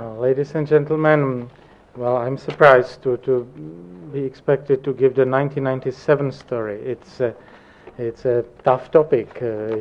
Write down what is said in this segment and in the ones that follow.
Ladies and gentlemen, well, I'm surprised to be expected to give the 1997 story. It's a tough topic.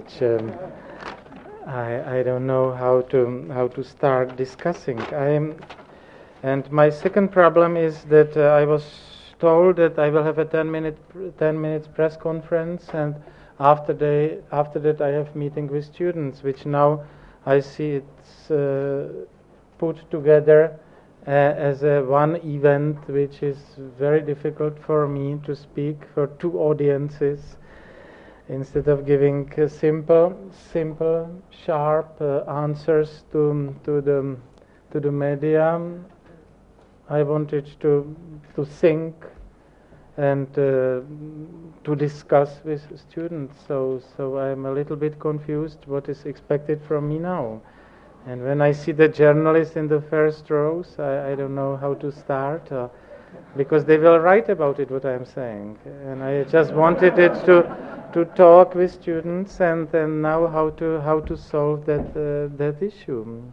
I don't know how to start discussing. And my second problem is that I was told that I will have a 10 minutes press conference, and after that I have meeting with students, which now I see it's put together as a one event, which is very difficult for me to speak for two audiences. Instead of giving simple, sharp answers to the media, I wanted to think and to discuss with students. So I'm a little bit confused what is expected from me now. And when I see the journalists in the first rows, I don't know how to start, because they will write about it, what I'm saying. And I just wanted it to talk with students and now how to solve that issue.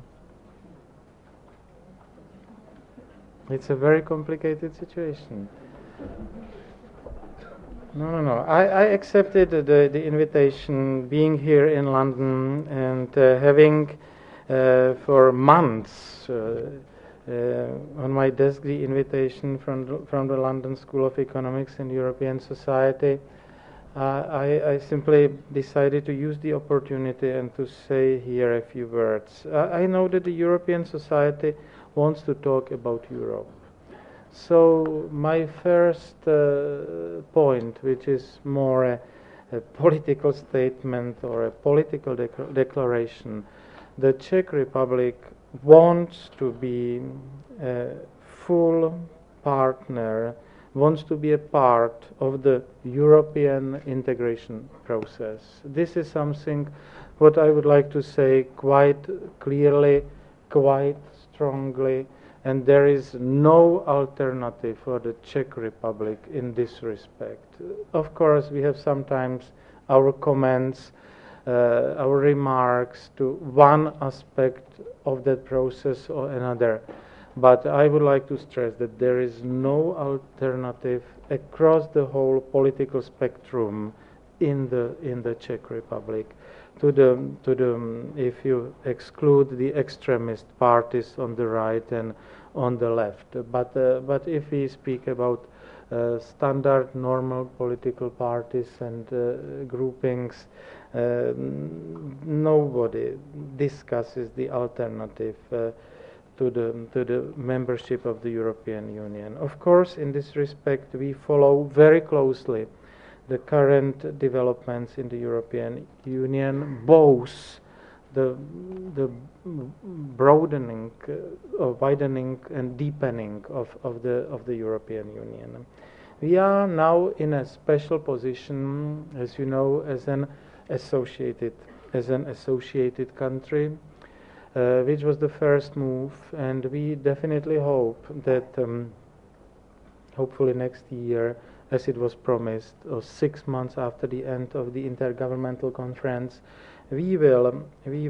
It's a very complicated situation. No. I accepted the invitation, being here in London and having for months on my desk the invitation from the London School of Economics and European Society. I simply decided to use the opportunity and to say here a few words. I know that the European Society wants to talk about Europe. So my first point, which is more a political statement or a political declaration, the Czech Republic wants to be a full partner, wants to be a part of the European integration process. This is something what I would like to say quite clearly, quite strongly, and there is no alternative for the Czech Republic in this respect. Of course, we have sometimes our comments, our remarks to one aspect of that process or another. But I would like to stress that there is no alternative across the whole political spectrum in the Czech Republic. If you exclude the extremist parties on the right and on the left, but if we speak about standard normal political parties and groupings, nobody discusses the alternative to the membership of the European Union. Of course, in this respect, we follow very closely the current developments in the European Union, both the broadening, widening and deepening of the European Union. We are now in a special position, as you know, as an associated country, which was the first move, and we definitely hope that hopefully next year, as it was promised, or 6 months after the end of the Intergovernmental Conference, we will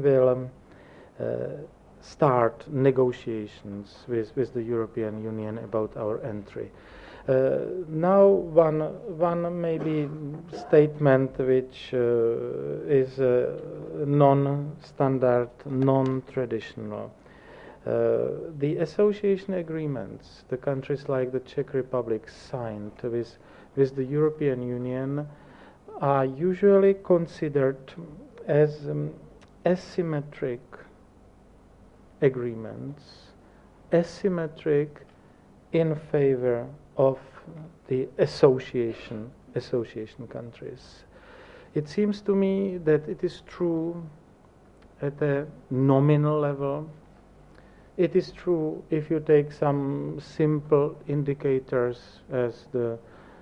start negotiations with the European Union about our entry. Now, one maybe statement which is non-standard, non-traditional. The association agreements the countries like the Czech Republic signed with the European Union are usually considered as asymmetric agreements, asymmetric in favor of the association countries. It seems to me that it is true at a nominal level. It is true if you take some simple indicators as the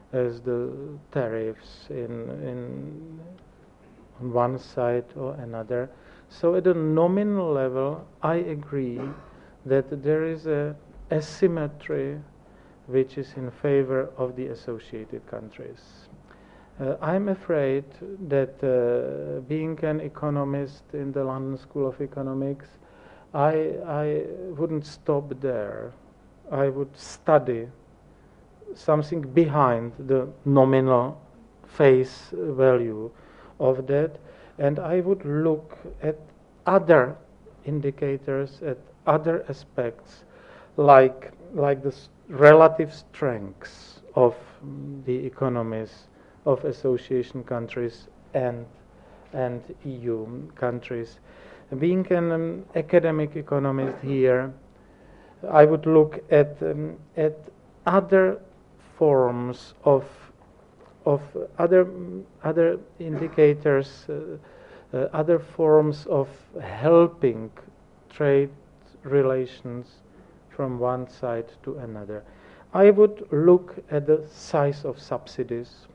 tariffs on one side or another. So at a nominal level, I agree that there is a asymmetry which is in favor of the associated countries. I'm afraid that being an economist in the London School of Economics, I wouldn't stop there. I would study something behind the nominal face value of that, and I would look at other indicators, at other aspects, like the relative strengths of the economies of association countries and EU countries. Being an academic economist here, I would look at other forms of other indicators, other forms of helping trade relations from one side to another. I would look at the size of subsidies.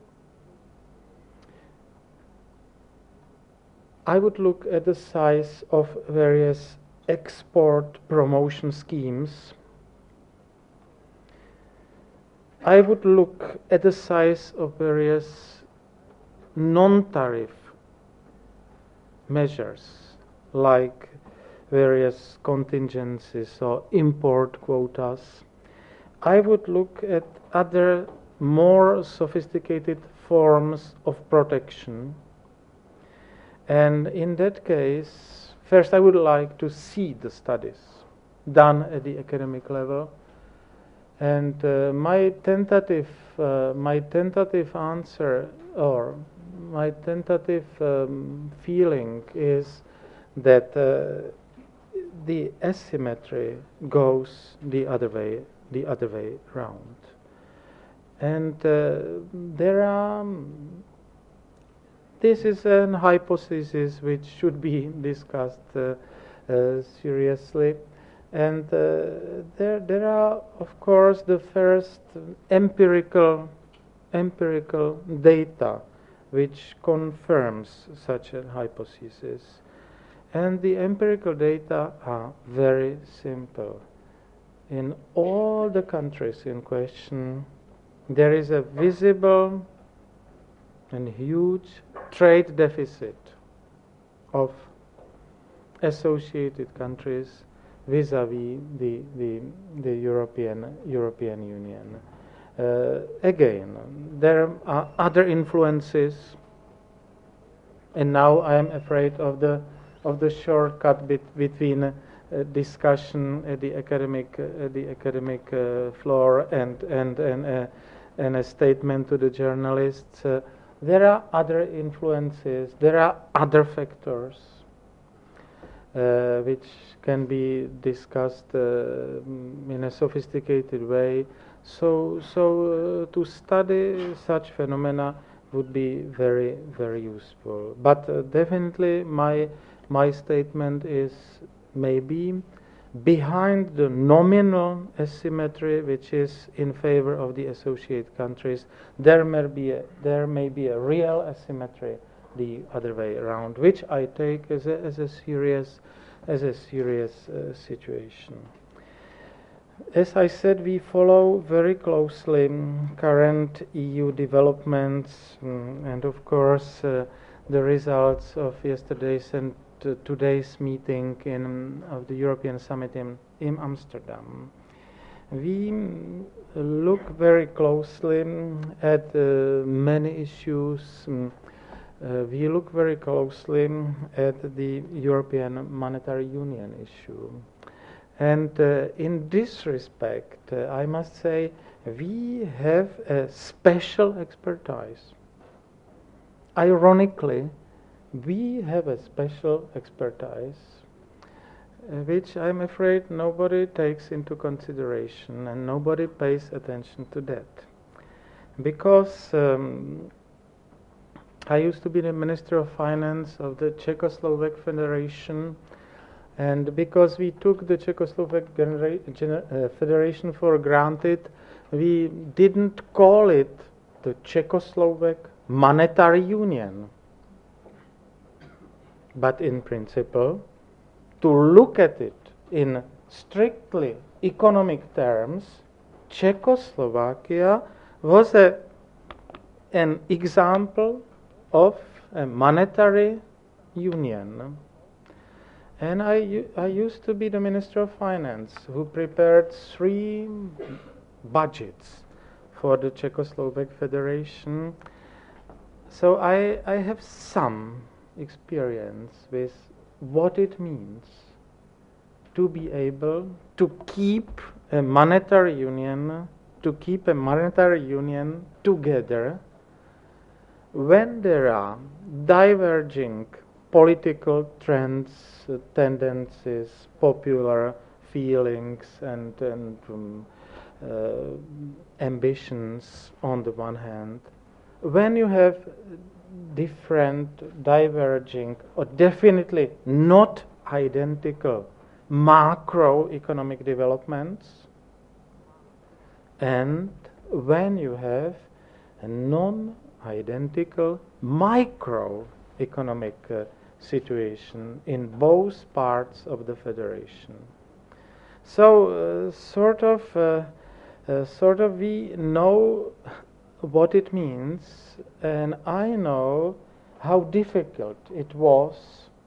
I would look at the size of various export promotion schemes. I would look at the size of various non-tariff measures, like various contingencies or import quotas. I would look at other more sophisticated forms of protection. And in that case, first I would like to see the studies done at the academic level. And my tentative answer, or my tentative feeling is that the asymmetry goes the other way round. And this is an hypothesis which should be discussed seriously. And there are, of course, the first empirical data which confirms such a hypothesis. And the empirical data are very simple. In all the countries in question, there is a visible and huge trade deficit of associated countries vis-à-vis the European Union. Again, there are other influences, and now I am afraid of the shortcut between discussion at the academic floor and a statement to the journalists. There are other influences. There are other factors which can be discussed in a sophisticated way. So to study such phenomena would be very, very useful. But definitely my statement is maybe behind the nominal asymmetry, which is in favor of the associated countries, there may be a real asymmetry the other way around, which I take as a serious situation. As I said, we follow very closely current EU developments, and of course the results of yesterday's and today's meeting of the European Summit in Amsterdam. We look very closely at many issues. We look very closely at the European Monetary Union issue. And in this respect, I must say, we have a special expertise. Ironically, we have a special expertise which I'm afraid nobody takes into consideration and nobody pays attention to that. Because I used to be the Minister of Finance of the Czechoslovak Federation, and because we took the Czechoslovak Federation for granted, we didn't call it the Czechoslovak Monetary Union. But in principle, to look at it in strictly economic terms, Czechoslovakia was an example of a monetary union. And I used to be the Minister of Finance who prepared 3 budgets for the Czechoslovak Federation. So I have some experience with what it means to be able to keep a monetary union, together when there are diverging political trends, tendencies, popular feelings, and ambitions on the one hand. When you have different, diverging, or definitely not identical macroeconomic developments, and when you have a non-identical microeconomic situation in both parts of the federation. So, sort of, we know what it means, and I know how difficult it was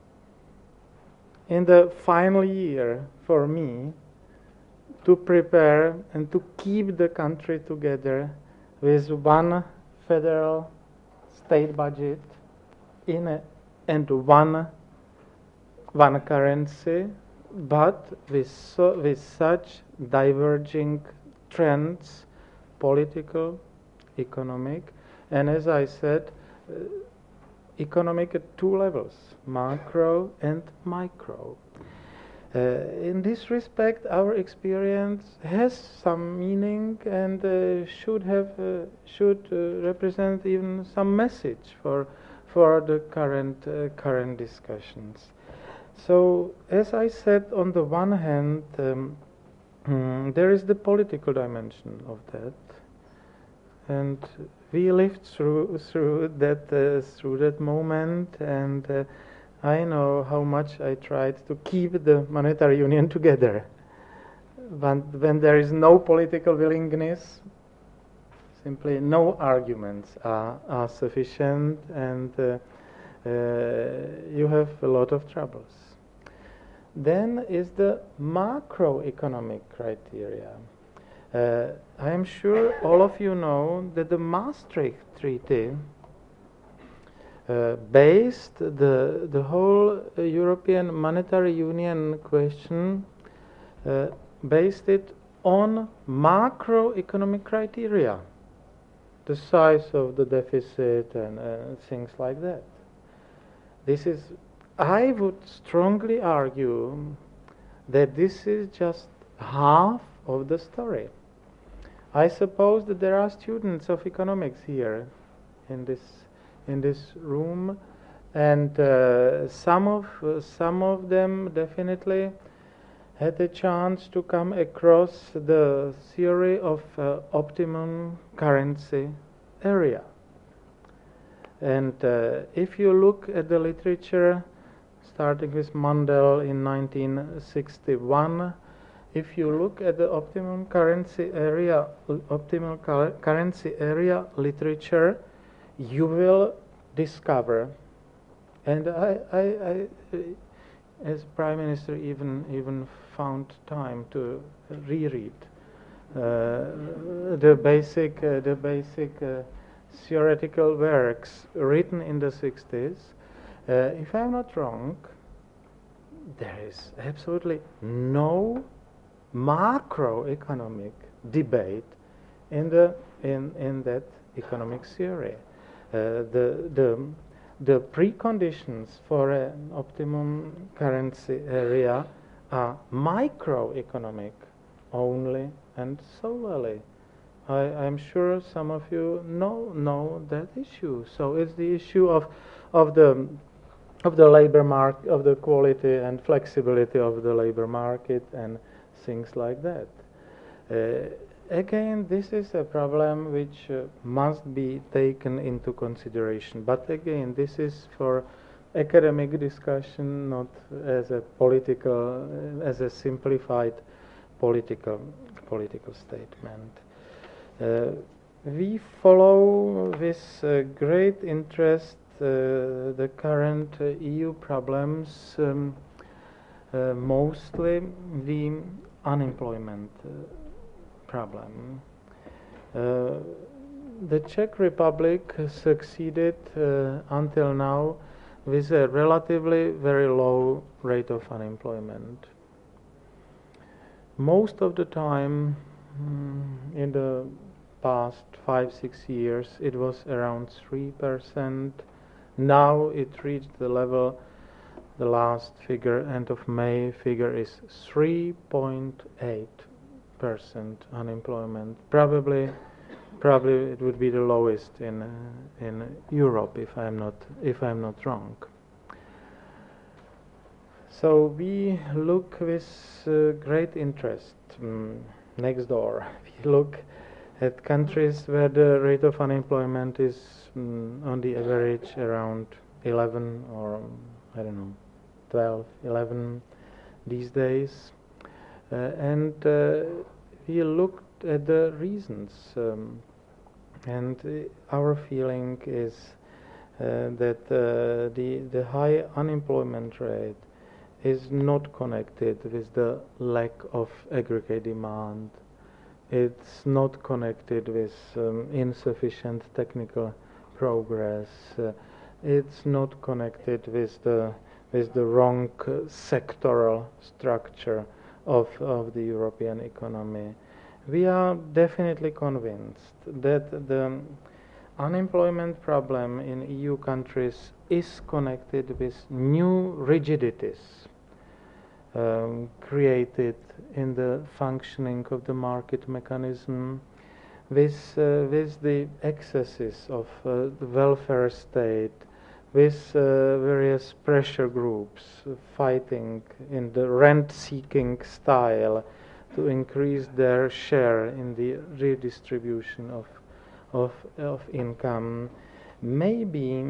in the final year for me to prepare and to keep the country together with one federal state budget and one currency, but with such diverging trends, political, economic, and as I said, economic at 2 levels, macro and micro. In this respect, our experience has some meaning and should represent even some message for the current discussions. So, as I said, on the one hand, there is the political dimension of that, and we lived through that moment, and I know how much I tried to keep the monetary union together. When there is no political willingness, simply no arguments are sufficient, and you have a lot of troubles. Then is the macroeconomic criteria. I am sure all of you know that the Maastricht Treaty based the whole European monetary union question, based it on macroeconomic criteria, the size of the deficit and things like that. I would strongly argue that this is just half of the story. I suppose that there are students of economics here in this room, and some of them definitely had a chance to come across the theory of optimum currency area. And if you look at the literature, starting with Mundell in 1961, if you look at the optimum currency area literature, you will discover, and I as Prime Minister even found time to reread the basic theoretical works written in the 60s. If I'm not wrong, there is absolutely no macroeconomic debate in that economic theory. The preconditions for an optimum currency area are microeconomic only and solely. I'm sure some of you know that issue. So it's the issue of the labor market, of the quality and flexibility of the labor market and things like that. Again, this is a problem which must be taken into consideration. But again, this is for academic discussion, not as a simplified political statement. We follow with great interest the current EU problems mostly the unemployment problem. The Czech Republic succeeded until now with a relatively very low rate of unemployment. Most of the time, in the past 5-6 years, it was around 3%. Now it reached the level, the last figure, end of May figure is 3.8% unemployment. Probably it would be the lowest in Europe, if I'm not wrong. So we look with great interest next door. We look at countries where the rate of unemployment is on the average around 11 or I don't know, 12, 11 these days, and we looked at the reasons, and our feeling is that the high unemployment rate is not connected with the lack of aggregate demand. It's not connected with insufficient technical progress. It's not connected with the wrong sectoral structure of the European economy. We are definitely convinced that the unemployment problem in EU countries is connected with new rigidities created in the functioning of the market mechanism, with the excesses of the welfare state, with various pressure groups fighting in the rent-seeking style to increase their share in the redistribution of income. Maybe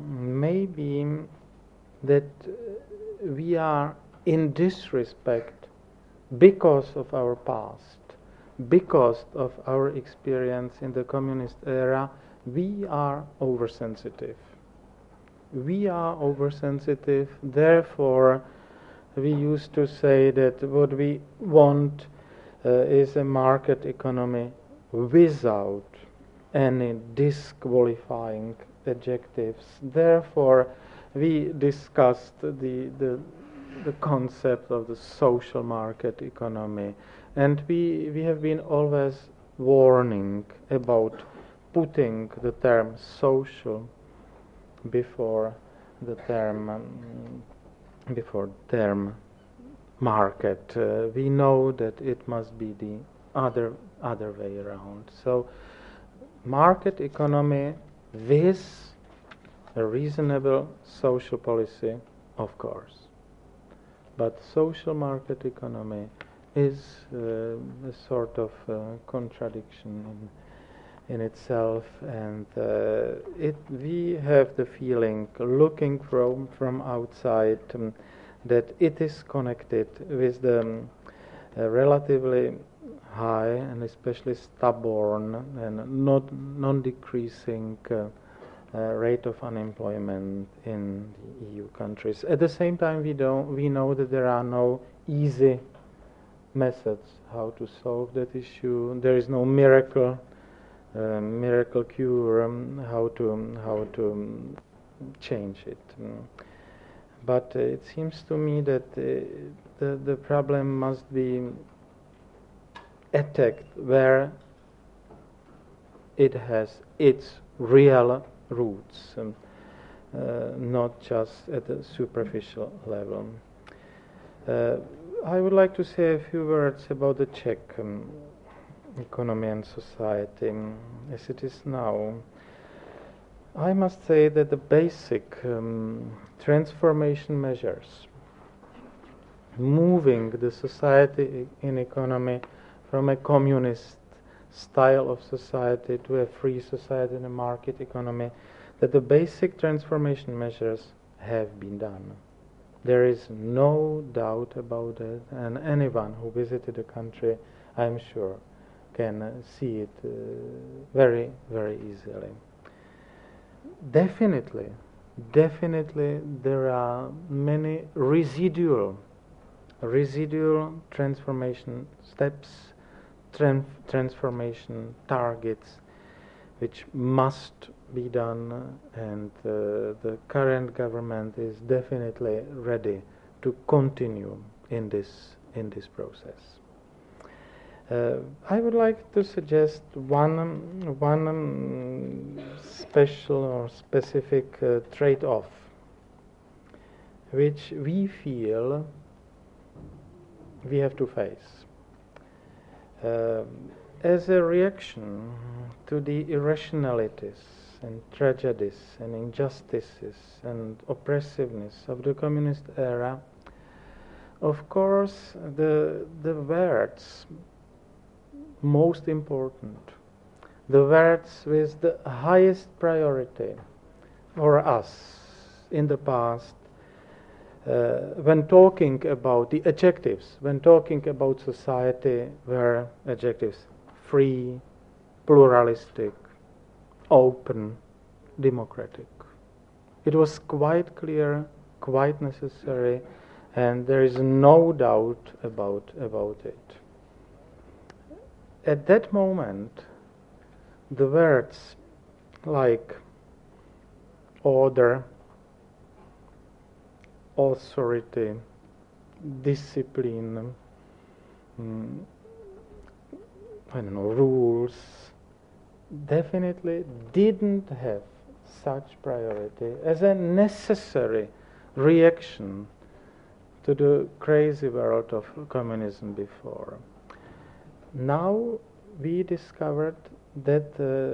that we are in this respect, because of our past, because of our experience in the communist era, we are oversensitive. We are oversensitive, therefore we used to say that what we want is a market economy without any disqualifying adjectives. Therefore we discussed the concept of the social market economy, and we have been always warning about putting the term social before the term market. We know that it must be the other way around. So market economy with a reasonable social policy, of course. But social market economy is a sort of contradiction in itself, and we have the feeling, looking from outside, that it is connected with the relatively high and especially stubborn and non-decreasing rate of unemployment in the EU countries. At the same time, we know that there are no easy methods how to solve that issue. There is no miracle cure how to change it. But it seems to me that the problem must be attacked where it has its real roots, not just at a superficial level. I would like to say a few words about the Czech economy and society as it is now. I must say that the basic transformation measures moving the society in economy from a communist style of society to a free society and a market economy, that the basic transformation measures have been done. There is no doubt about it, and anyone who visited the country, I'm sure, can see it very, very easily. Definitely there are many residual residual transformation steps, transformation targets, which must be done, and the current government is definitely ready to continue in this process. I would like to suggest one special or specific trade-off which we feel we have to face. As a reaction to the irrationalities and tragedies and injustices and oppressiveness of the communist era, of course, the words most important, the words with the highest priority for us in the past, when talking about the adjectives, when talking about society, were adjectives: free, pluralistic, open, democratic. It was quite clear, quite necessary, and there is no doubt about it. At that moment, the words like order, authority, discipline, rules, definitely didn't have such priority as a necessary reaction to the crazy world of communism before. Now we discovered that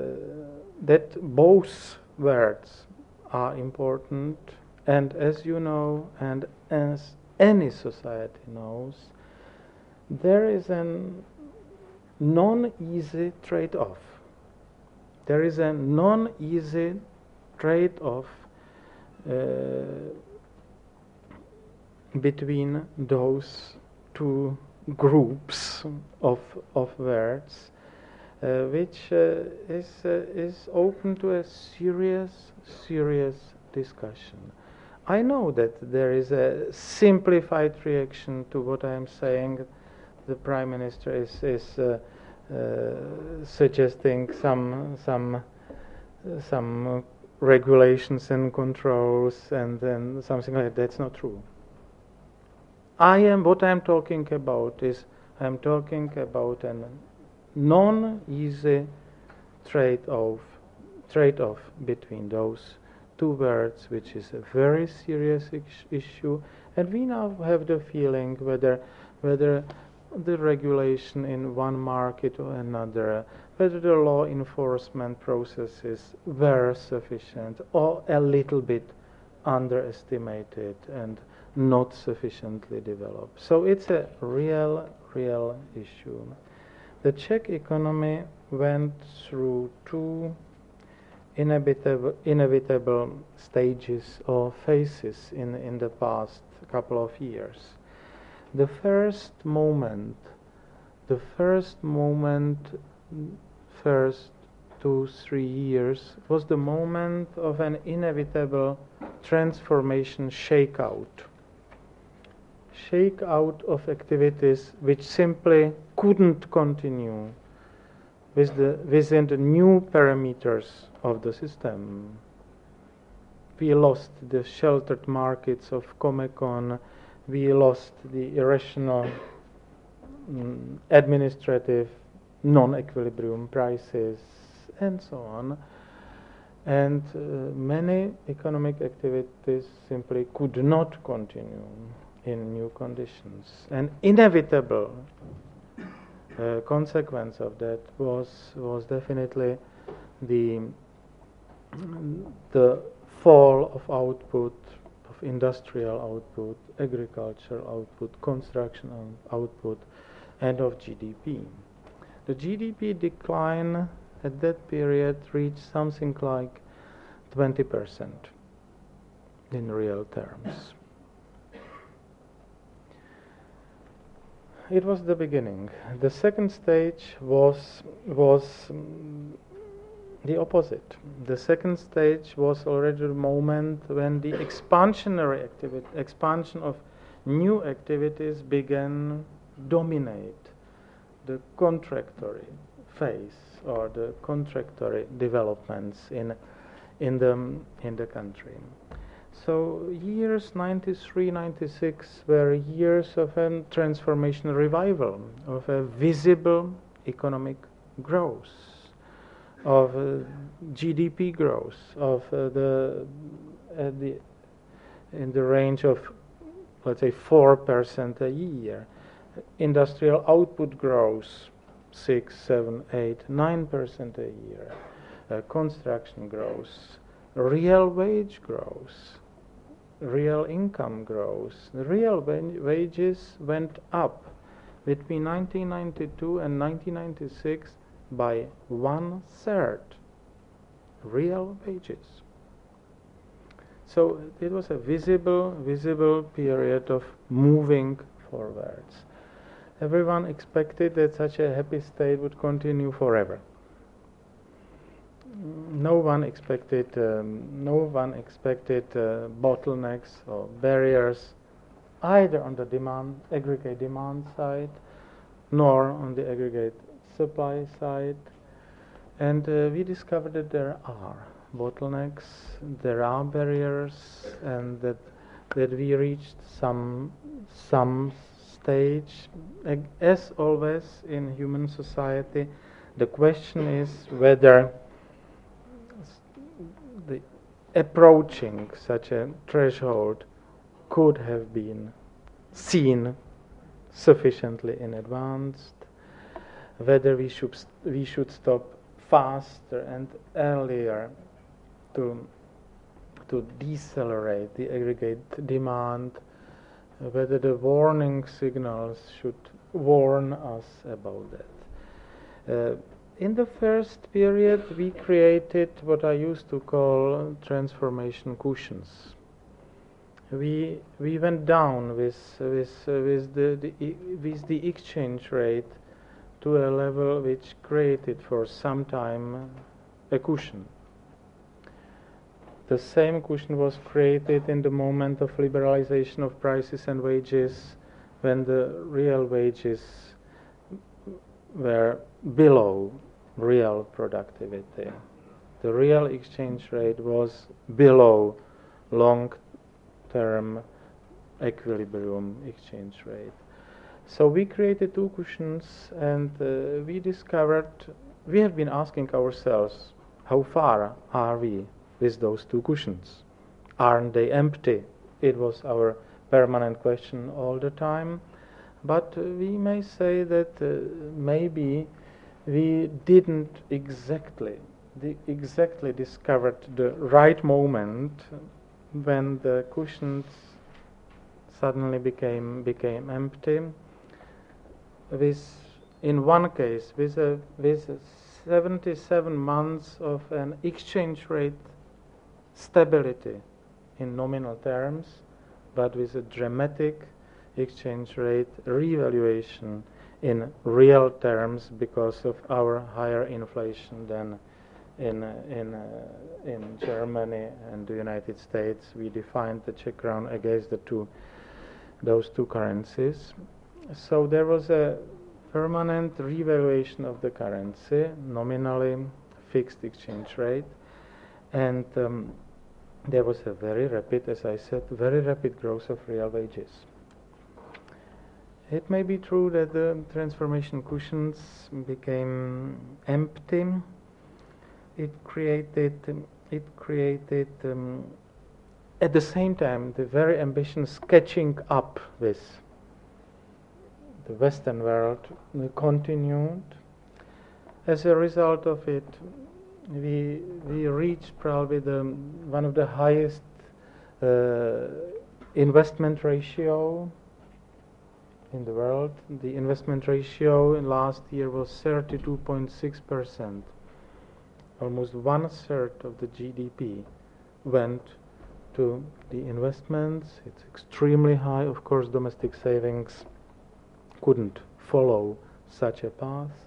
both words are important, and as you know, and as any society knows, there is a non-easy trade-off. There is a non-easy trade-off between those two groups of words, which is open to a serious discussion. I know that there is a simplified reaction to what I am saying. The Prime Minister is suggesting some regulations and controls, and then something like that. That's not true. What I'm talking about is I'm talking about a non-easy trade-off between those two words, which is a very serious issue, and we now have the feeling whether the regulation in one market or another, whether the law enforcement processes were sufficient or a little bit underestimated and not sufficiently developed. So it's a real issue. The Czech economy went through two inevitable stages or phases in the past couple of years. The first 2-3 years was the moment of an inevitable transformation, shakeout of activities which simply couldn't continue within the new parameters of the system. We lost the sheltered markets of Comecon, we lost the irrational administrative non-equilibrium prices, and so on. And many economic activities simply could not continue in new conditions. An inevitable consequence of that was definitely the fall of output, of industrial output, agricultural output, construction output, and of GDP. The GDP decline at that period reached something like 20% in real terms. It was the beginning. The second stage was the opposite. The second stage was already the moment when the expansionary activity, expansion of new activities began dominate the contractory phase or the contractory developments in the country. So years 93, 96 were years of a transformational revival, of a visible economic growth, of GDP growth, of in the range of, let's say, 4% a year. Industrial output growth, 6, 7, 8, 9% a year. Construction growth, real wage growth, real income growth. The real wages went up between 1992 and 1996 by 1/3. Real wages. So it was a visible period of moving forwards. Everyone expected that such a happy state would continue forever. No one expected bottlenecks or barriers either on the aggregate demand side, nor on the aggregate supply side. And we discovered that there are bottlenecks, there are barriers, and that we reached some stage. As always in human society, the question is whether the approaching such a threshold could have been seen sufficiently in advance, whether we should stop faster and earlier to decelerate the aggregate demand, whether the warning signals should warn us about that. In the first period, we created what I used to call transformation cushions. We went down with the exchange rate to a level which created for some time a cushion. The same cushion was created in the moment of liberalization of prices and wages, when the real wages were below real productivity. The real exchange rate was below long-term equilibrium exchange rate. So we created two cushions, and we discovered, we have been asking ourselves, how far are we with those two cushions? Aren't they empty? It was our permanent question all the time. But we may say that maybe we didn't exactly discovered the right moment when the cushions suddenly became empty. In one case, with 77 months of an exchange rate stability in nominal terms, but with a dramatic exchange rate revaluation in real terms because of our higher inflation than in Germany and the United States. We defined the Czech crown against those two currencies. So there was a permanent revaluation of the currency, nominally fixed exchange rate, and there was a very rapid, as I said, very rapid growth of real wages. It may be true that the transformation cushions became empty. It created at the same time the very ambitious catching up with the Western world continued. As a result of it, we reached probably one of the highest investment ratio in the world. The investment ratio in last year was 32.6%. Almost 1/3 of the GDP went to the investments. It's extremely high. Of course, domestic savings couldn't follow such a path.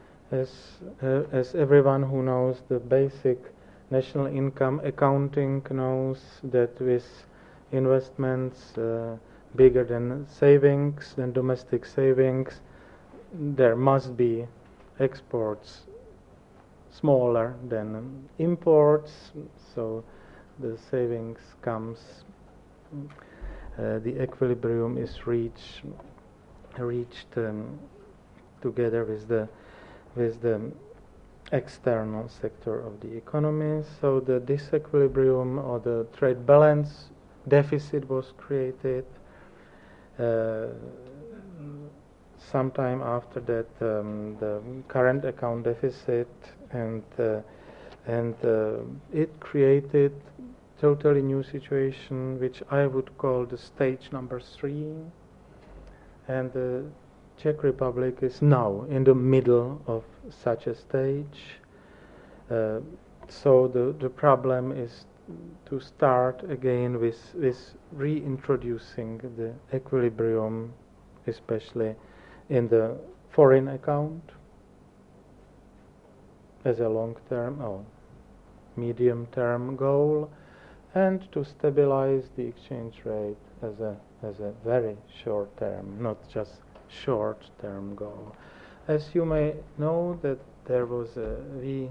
As everyone who knows the basic national income accounting knows, that with investments bigger than savings, than domestic savings. There must be exports smaller than imports, so the savings comes, the equilibrium is reached together with the external sector of the economy. So the disequilibrium or the trade balance deficit was created. Sometime after that, the current account deficit, and it created totally new situation, which I would call the stage number 3. And the Czech Republic is now in the middle of such a stage. So the problem is to start again with reintroducing the equilibrium, especially in the foreign account, as a long-term or medium-term goal, and to stabilize the exchange rate as a very short-term, not just short-term goal. As you may know, that there was we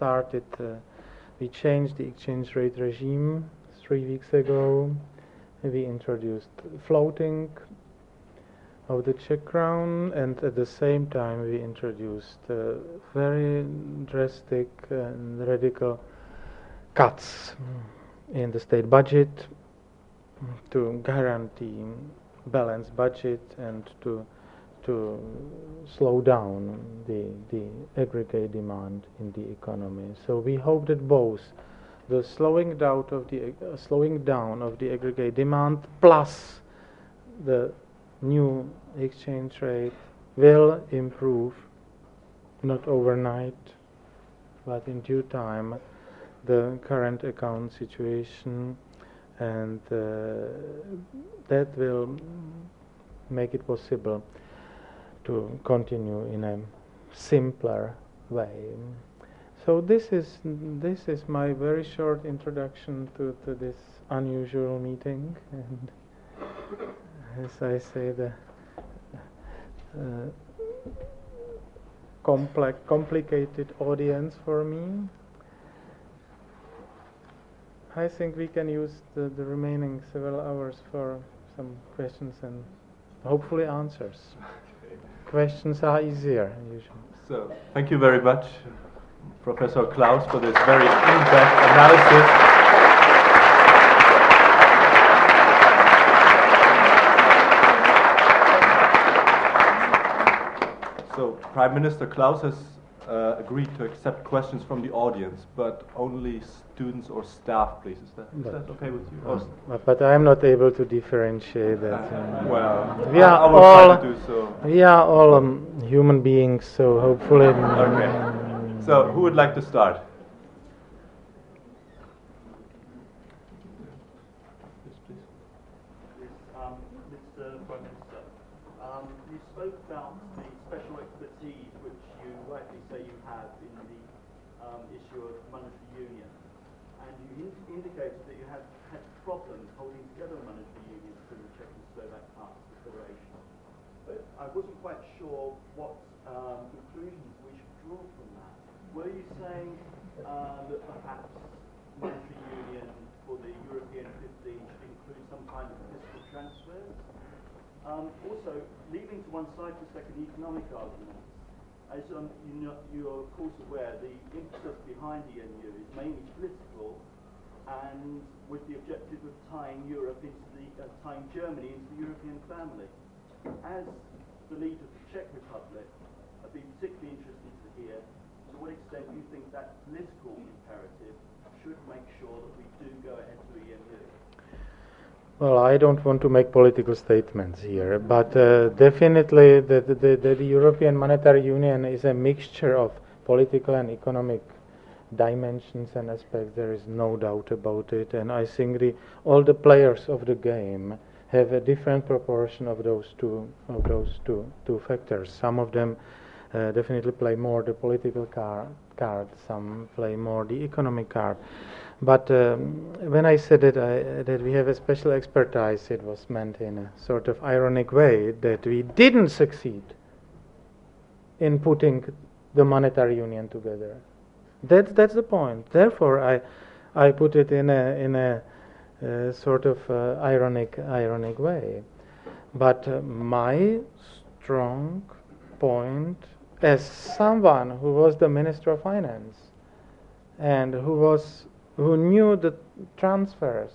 changed the exchange rate regime 3 weeks ago. We introduced floating of the Czech crown, and at the same time we introduced very drastic and radical cuts in the state budget to guarantee balanced budget and to slow down the aggregate demand in the economy. So we hope that both the slowing down of the aggregate demand plus the new exchange rate will improve, not overnight, but in due time, the current account situation, and that will make it possible to continue in a simpler way. So this is my very short introduction to this unusual meeting, and as I say, the complicated audience for me. I think we can use the remaining several hours for some questions and hopefully answers. Okay. Questions are easier usually. So, thank you very much, Professor Klaus, for this very in-depth analysis. So, Prime Minister Klaus has agreed to accept questions from the audience, but only students or staff, please. Is that okay with you? But I am not able to differentiate that. Well, I will try to do so. We are all human beings, so hopefully. Okay. So, who would like to start? Mr. Prime Minister, you spoke about the special expertise which you rightly say you have in the issue of monetary union, and you indicated that you have had problems holding together a monetary union through the Czech and Slovak parts of the Federation. But I wasn't quite sure what conclusions we should draw from that. Were you saying that perhaps monetary union for the European 15 should include some kind of fiscal transfers? Also, leaving to one side for a second the economic arguments, as you're of course aware, the impetus behind the EMU is mainly political, and with the objective of tying Germany into the European family. As the leader of the Czech Republic, I'd be particularly interested to hear to what extent you think that political imperative should make sure that we do go ahead to the EMU. Well, I don't want to make political statements here, but definitely the European Monetary Union is a mixture of political and economic dimensions and aspects. There is no doubt about it, and I think all the players of the game have a different proportion of those two factors. Some of them definitely play more the political card, some play more the economic card. But when I said that we have a special expertise, it was meant in a sort of ironic way that we didn't succeed in putting the monetary union together. That's the point. Therefore, I put it in a sort of ironic way. But my strong point, as someone who was the Minister of Finance and who knew the transfers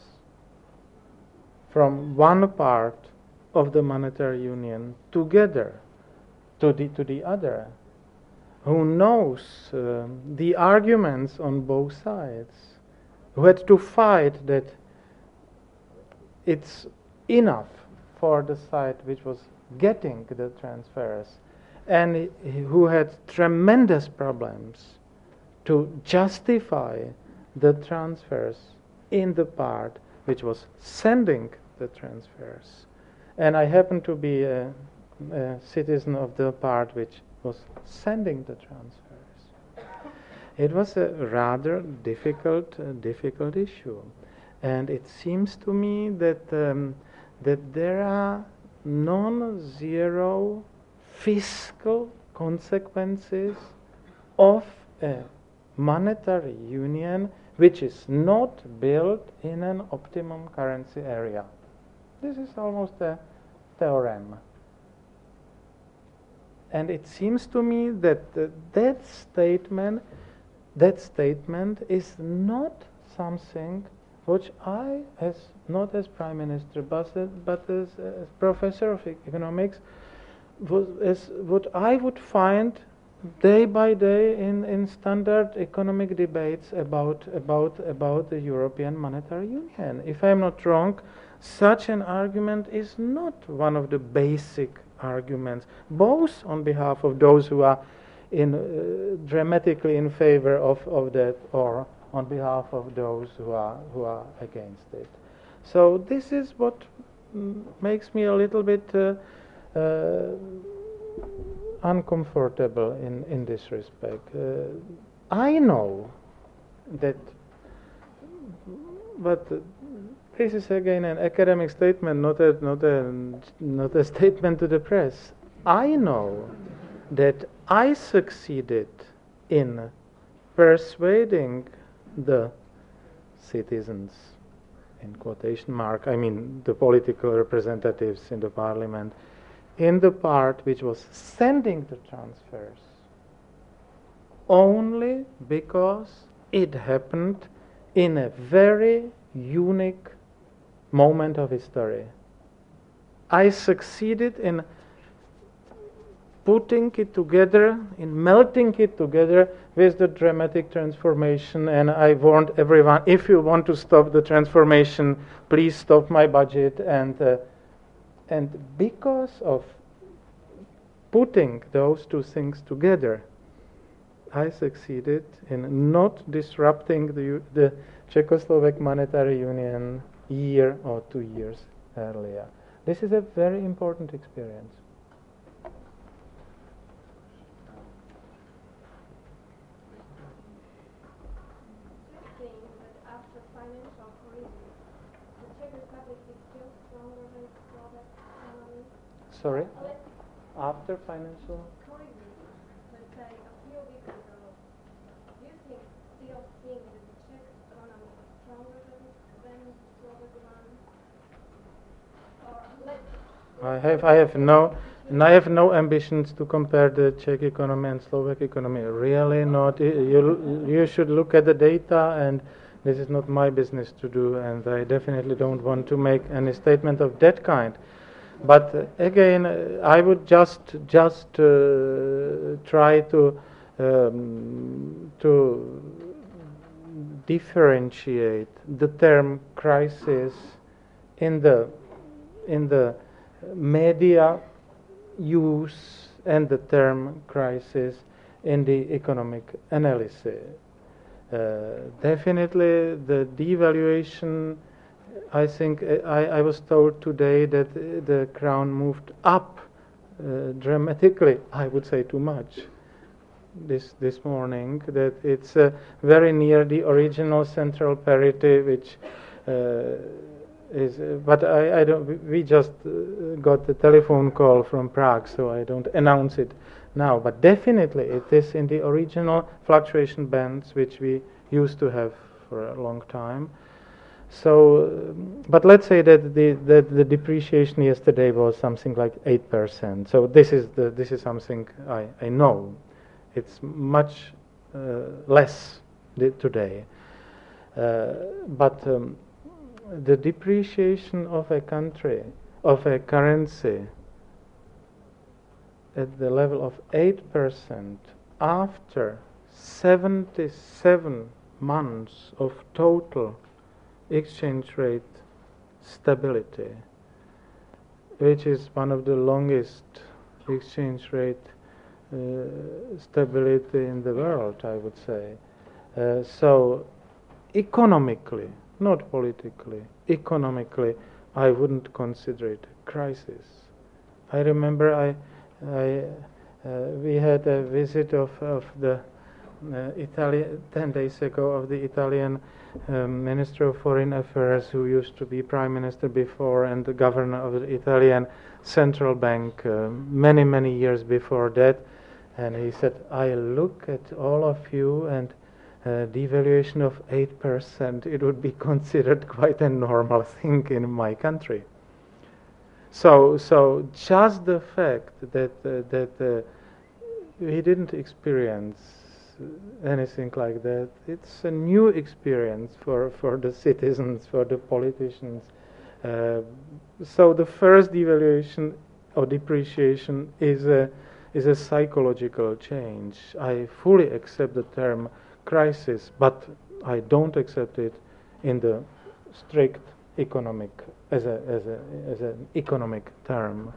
from one part of the monetary union together to the other, who knows the arguments on both sides, who had to fight that it's enough for the side which was getting the transfers, and who had tremendous problems to justify the transfers in the part which was sending the transfers. And I happen to be a citizen of the part which was sending the transfers. It was a rather difficult issue, and it seems to me that there are non-zero fiscal consequences of a monetary union which is not built in an optimum currency area. This is almost a theorem. And it seems to me that that statement is not something which I, not as Prime Minister, but as Professor of Economics, what I would find day by day in standard economic debates about the European Monetary Union. If I'm not wrong, such an argument is not one of the basic arguments, both on behalf of those who are dramatically in favor of that, or on behalf of those who are against it. So this is what makes me a little bit uncomfortable in this respect. I know that, but this is again an academic statement, not a statement to the press. I know that I succeeded in persuading the citizens, in quotation mark, I mean the political representatives in the parliament, in the part which was sending the transfers, only because it happened in a very unique moment of history. I succeeded in putting it together, in melting it together with the dramatic transformation, and I warned everyone, if you want to stop the transformation, please stop my budget, and because of putting those two things together, I succeeded in not disrupting the Czechoslovak monetary union year or 2 years earlier. This is a very important experience. Sorry? After financial? Let's say a few weeks ago, do you still think that the Czech economy is stronger than the Slovak one? I have no ambitions to compare the Czech economy and Slovak economy. Really not. You should look at the data, and this is not my business to do, and I definitely don't want to make any statement of that kind. But again, I would just try to differentiate the term crisis in the media use and the term crisis in the economic analysis. Definitely, the devaluation. I think I was told today that the crown moved up dramatically, I would say too much, this morning, that it's very near the original central parity, which is. But I don't. We just got a telephone call from Prague, so I don't announce it now. But definitely, it is in the original fluctuation bands which we used to have for a long time. So, but let's say that the depreciation yesterday was something like 8%. So this is something I know. It's much less today. But the depreciation of a country, of a currency, at the level of 8% after 77 months of total exchange rate stability, which is one of the longest exchange rate stability in the world, I would say. So economically, not politically, economically, I wouldn't consider it a crisis. I remember we had a visit of the Italian 10 days ago of the Italian Minister of Foreign Affairs, who used to be Prime Minister before and the Governor of the Italian Central Bank many years before that. And he said, I look at all of you, and devaluation of 8%, it would be considered quite a normal thing in my country. So just the fact that we didn't experience anything like that, it's a new experience for the citizens, for the politicians. So the first devaluation or depreciation is a psychological change. I fully accept the term crisis, but I don't accept it in the strict economic as an economic term.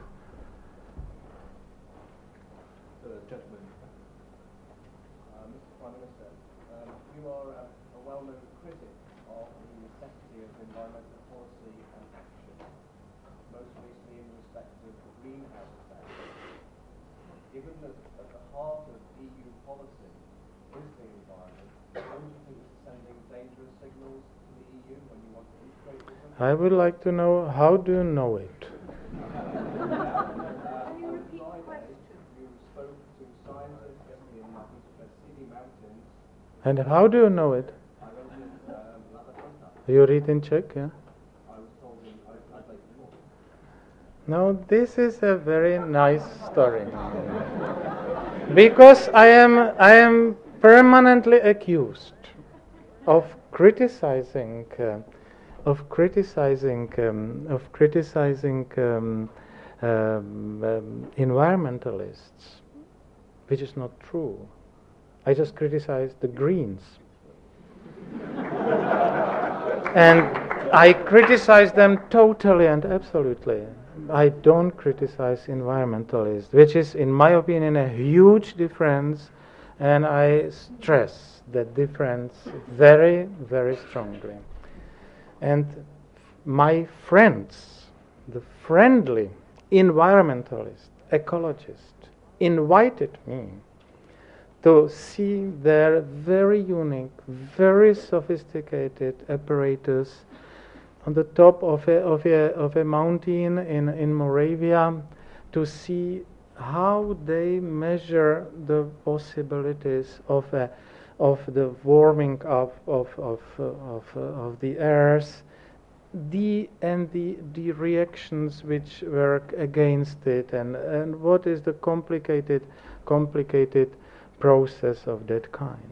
Gentlemen, Mr. Prime Minister, you are a well-known critic of the necessity of environmental policy and action, most recently in respect of the greenhouse effect. Given that at the heart of EU policy is the environment, don't you think this is sending dangerous signals to the EU when you want to integrate with them? I would like to know, how do you know it? And how do you know it? You read in Czech, yeah? No, this is a very nice story. Because I am permanently accused of criticizing environmentalists, which is not true. I just criticize the Greens. And I criticize them totally and absolutely. I don't criticize environmentalists, which is, in my opinion, a huge difference, and I stress that difference very, very strongly. And my friends, the friendly environmentalists, ecologists, invited me to see their very unique, very sophisticated apparatus on the top of a mountain in Moravia, to see how they measure the possibilities of the warming up of the earth, the reactions which work against it, and what is the complicated process of that kind.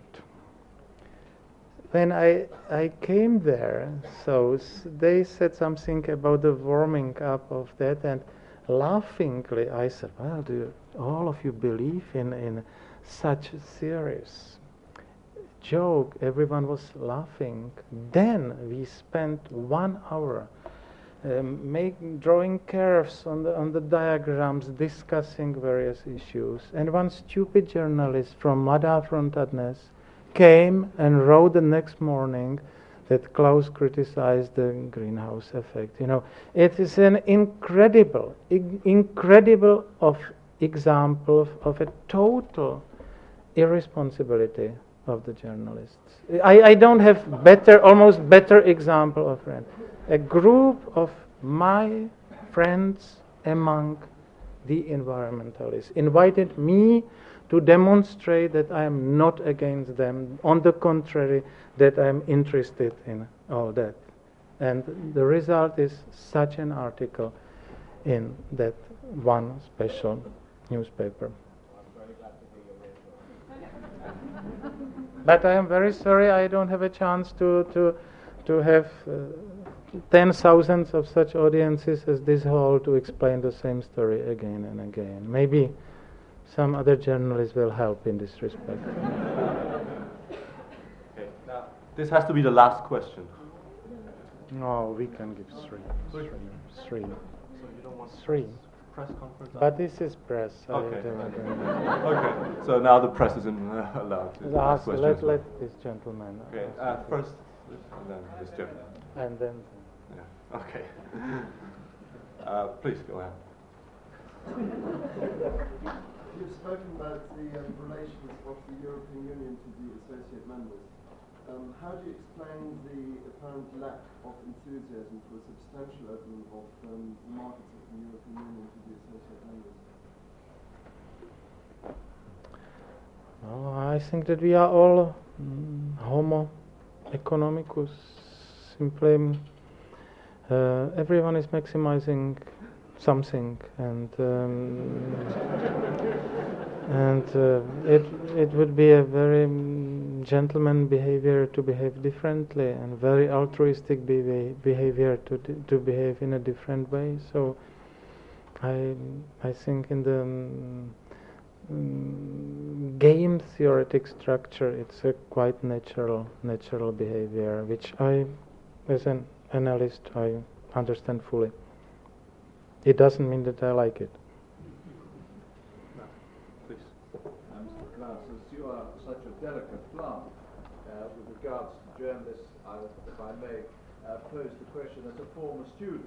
When I came there, so they said something about the warming up of that, and laughingly I said, well, do all of you believe in such a serious joke? Everyone was laughing. Then we spent 1 hour drawing curves on the diagrams, discussing various issues. And one stupid journalist from Mladá fronta Dnes came and wrote the next morning that Klaus criticized the greenhouse effect. You know, it is an incredible of example of a total irresponsibility of the journalists. I don't have almost better example of friend. A group of my friends among the environmentalists invited me to demonstrate that I am not against them. On the contrary, that I am interested in all that. And the result is such an article in that one special newspaper. But I am very sorry I don't have a chance to have 10,000 of such audiences as this hall to explain the same story again and again. Maybe some other journalists will help in this respect. Okay, now this has to be the last question. No, we can give three. So you don't want Three. press conference? But this is press. Okay. Okay. So now the press isn't allowed to ask questions. Let this gentleman. Okay. First, and then this gentleman. And then. Yeah. Okay. Please go ahead. You've spoken about the relations of the European Union to the associate members. How do you explain the apparent lack of enthusiasm for a substantial opening of the markets of the European Union to the associate members? Well, I think that we are all homo economicus. Simply, everyone is maximizing something, and it would be a very gentleman behavior to behave differently, and very altruistic behavior to behave in a different way. So I think in the game theoretic structure, it's a quite natural behavior, which I, as an analyst, I understand fully. It doesn't mean that I like it. Please. Mr. Klaus, as you are such a delicate plant with regards to journalists, if I may pose the question as a former student.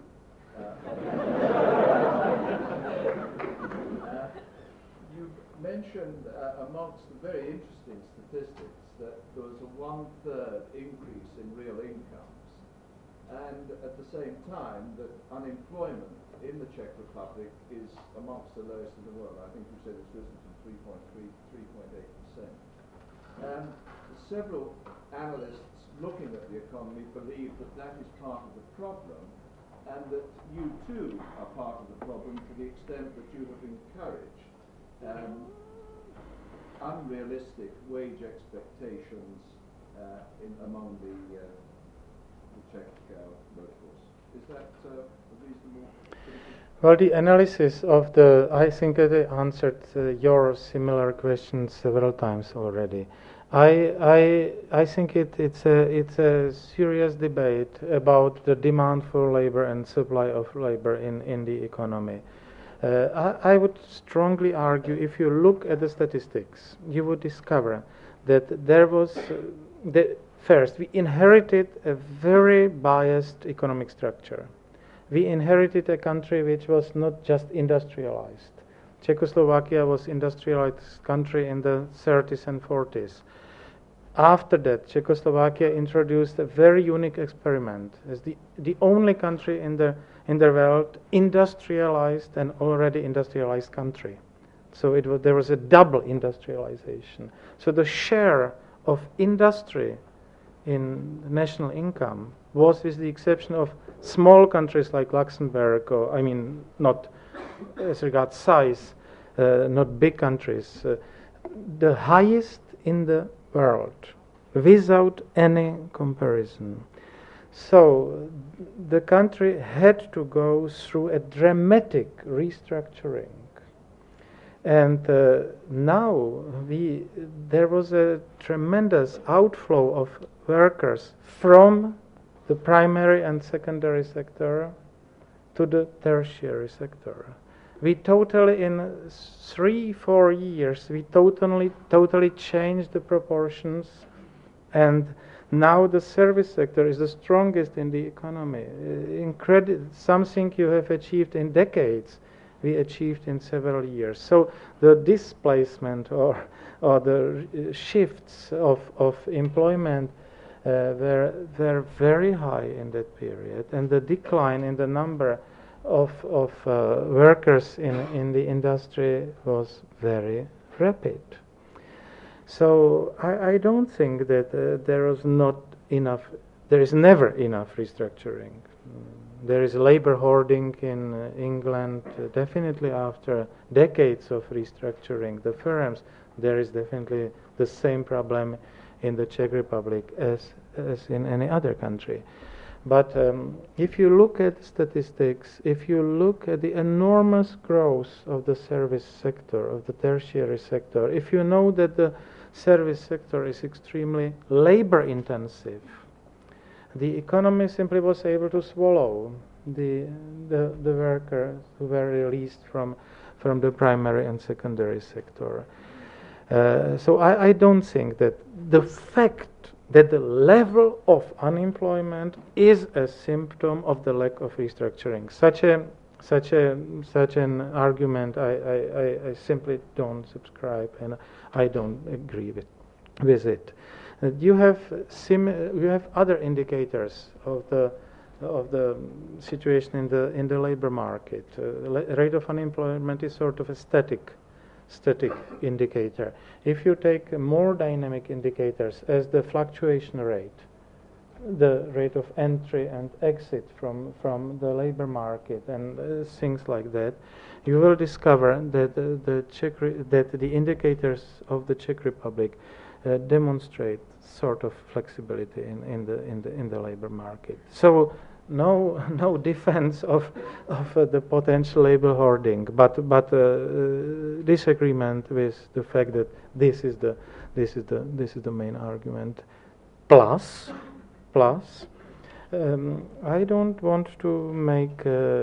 You mentioned amongst the very interesting statistics that there was a 1/3 increase in real incomes, and at the same time that unemployment in the Czech Republic is amongst the lowest in the world. I think you said it's risen from 3.3 to 3.8%. Several analysts looking at the economy believe that that is part of the problem, and that you too are part of the problem to the extent that you have encouraged unrealistic wage expectations among the Czech workforce. Is that a reasonable? Well, the analysis of I think that I answered your similar question several times already. I think it's a serious debate about the demand for labor and supply of labor in the economy. I would strongly argue, if you look at the statistics, you would discover that there was first, we inherited a very biased economic structure. We inherited a country which was not just industrialized. Czechoslovakia was industrialized country in the 30s and 40s. After that, Czechoslovakia introduced a very unique experiment as the only country in the world industrialized and already industrialized country. So there was a double industrialization. So the share of industry in national income was, with the exception of small countries like Luxembourg, or not as regards size, not big countries, the highest in the world, without any comparison. So the country had to go through a dramatic restructuring. And now there was a tremendous outflow of workers from the primary and secondary sector to the tertiary sector. We totally, in 3-4 years, we totally changed the proportions, and now the service sector is the strongest in the economy. Something you have achieved in decades, we achieved in several years. So the displacement or the shifts of employment were very high in that period, and the decline in the number of workers in the industry was very rapid. So I don't think that there is not enough. There is never enough restructuring. There is labor hoarding in England, definitely after decades of restructuring the firms. There is definitely the same problem in the Czech Republic as in any other country. But if you look at statistics, if you look at the enormous growth of the service sector, of the tertiary sector, if you know that the service sector is extremely labor intensive, the economy simply was able to swallow the workers who were released from the primary and secondary sector. So I don't think that the fact that the level of unemployment is a symptom of the lack of restructuring. Such an argument I simply don't subscribe, and I don't agree with it. You have other indicators of the situation in the labor market. Rate of unemployment is sort of a static indicator. If you take more dynamic indicators as the fluctuation rate, the rate of entry and exit from the labor market and things like that, you will discover that the indicators of the Czech Republic demonstrate sort of flexibility in the labor market. So no defense of the potential labor hoarding, but disagreement with the fact that this is the main argument. Plus, I don't want to make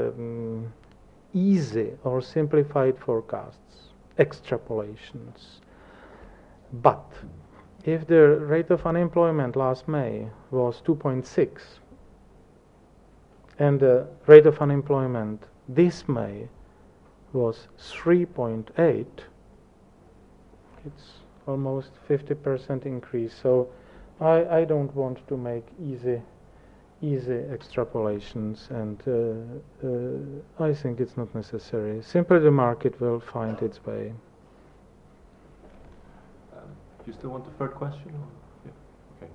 easy or simplified forecasts, extrapolations. But if the rate of unemployment last May was 2.6, and the rate of unemployment this May was 3.8, it's almost 50% increase. So I don't want to make easy extrapolations, and I think it's not necessary. Simply the market will find its way. Do you still want the third question? Or? Yeah. Okay.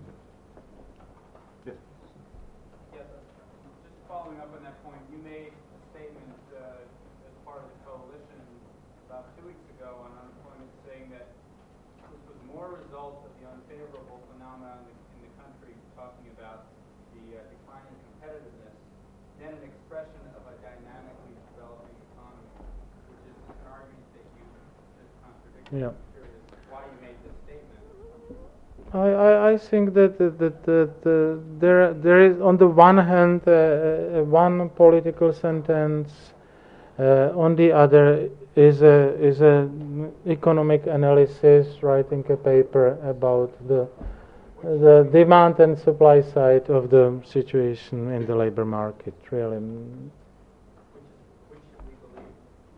Yes. Yes. Just following up on that point, you made a statement as part of the coalition about 2 weeks ago on unemployment, saying that this was more a result of the unfavorable phenomenon in the country, talking about the declining competitiveness, than an expression of a dynamically developing economy, which is an argument that you just contradicted. Yeah. Why you made this statement? I think that there is on the one hand one political sentence, on the other is a economic analysis, writing a paper about the demand and supply side of the situation in the labor market. Really. Which should we believe?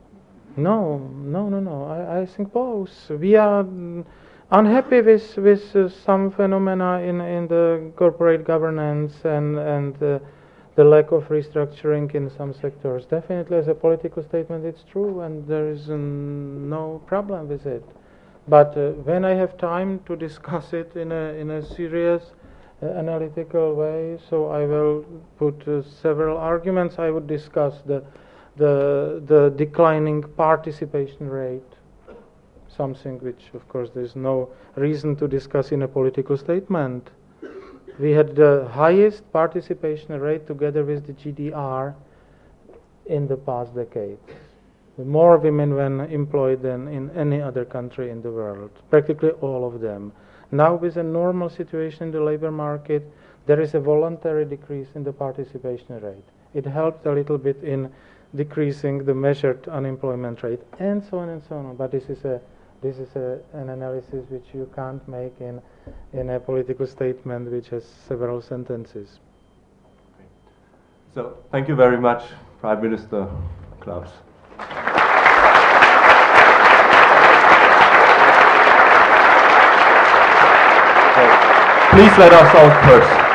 No. I think both. We are unhappy with some phenomena in the corporate governance and the lack of restructuring in some sectors. Definitely, as a political statement, it's true, and there is no problem with it. But when I have time to discuss it in a serious, analytical way, so I will put several arguments. I would discuss the declining participation rate, something which, of course, there is no reason to discuss in a political statement. We had the highest participation rate together with the GDR in the past decade. More women were employed than in any other country in the world, practically all of them. Now, with a normal situation in the labor market, there is a voluntary decrease in the participation rate. It helped a little bit in decreasing the measured unemployment rate, and so on and so on. But this is an analysis which you can't make in a political statement which has several sentences. So, thank you very much, Prime Minister Klaus. please let us out first.